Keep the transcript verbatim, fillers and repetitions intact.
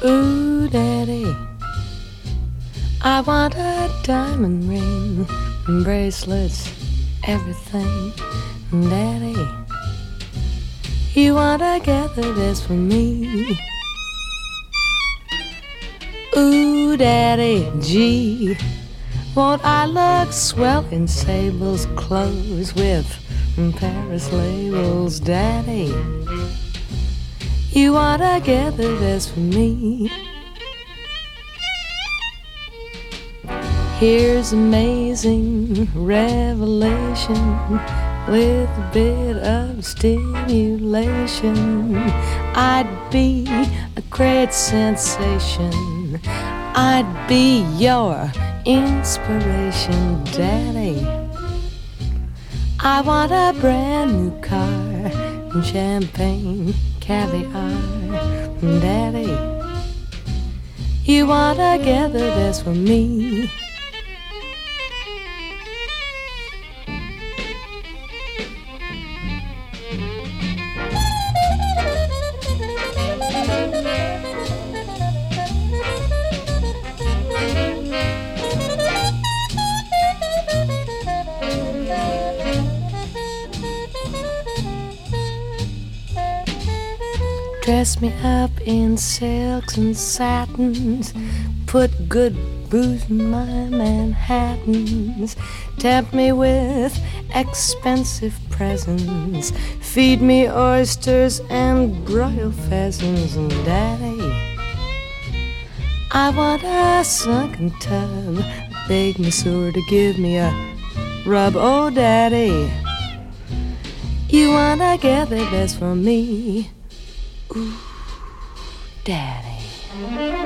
Ooh, daddy, I want a diamond ring, bracelets, everything. Daddy, you wanna gather this for me? Ooh, daddy, gee, won't I look swell in Sable's clothes with Paris labels? Daddy, you wanna gather this for me? Here's amazing revelation with a bit of stimulation. I'd be a great sensation. I'd be your inspiration, Daddy. I want a brand new car and champagne, caviar, Daddy. You wanna gather this for me? Dress me up in silks and satins, put good booze in my Manhattans, tempt me with expensive presents, feed me oysters and broil pheasants. And Daddy, I want a sunken tub, a big masseur to give me a rub. Oh, Daddy, you wanna gather this for me? Ooh, Daddy.